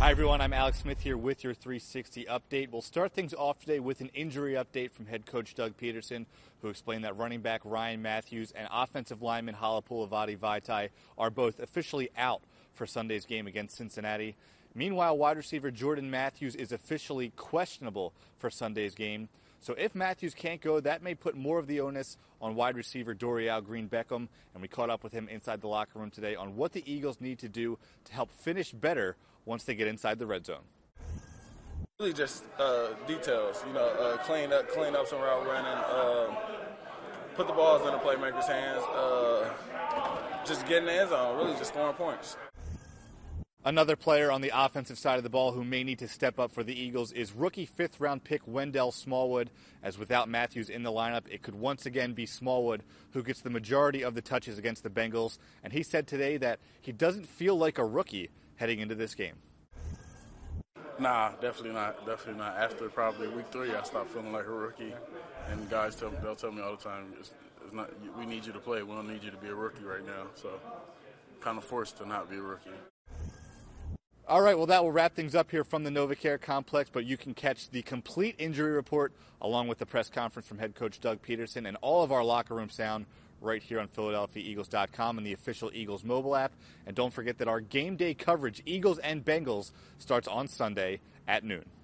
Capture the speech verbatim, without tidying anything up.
Hi, everyone. I'm Alex Smith here with your three sixty update. We'll start things off today with an injury update from head coach Doug Peterson, who explained that running back Ryan Matthews and offensive lineman Halapoulivaati Vaitai are both officially out for Sunday's game against Cincinnati. Meanwhile, wide receiver Jordan Matthews is officially questionable for Sunday's game. So if Matthews can't go, that may put more of the onus on wide receiver Dorial Green-Beckham, and we caught up with him inside the locker room today on what the Eagles need to do to help finish better once they get inside the red zone. Really just uh, details, you know, uh, clean up, clean up some route running, uh, put the balls in the playmakers' hands, uh, just getting the end zone, really just scoring points. Another player on the offensive side of the ball who may need to step up for the Eagles is rookie fifth-round pick Wendell Smallwood, as without Matthews in the lineup, it could once again be Smallwood who gets the majority of the touches against the Bengals, and he said today that he doesn't feel like a rookie heading into this game. Nah, definitely not. Definitely not. After probably week three, I stopped feeling like a rookie, and guys tell they'll tell me all the time, it's, it's not. We need you to play. We don't need you to be a rookie right now. So, kind of forced to not be a rookie. All right, well, that will wrap things up here from the NovaCare complex, but you can catch the complete injury report along with the press conference from head coach Doug Peterson and all of our locker room sound right here on Philadelphia Eagles dot com and the official Eagles mobile app. And don't forget that our game day coverage, Eagles and Bengals, starts on Sunday at noon.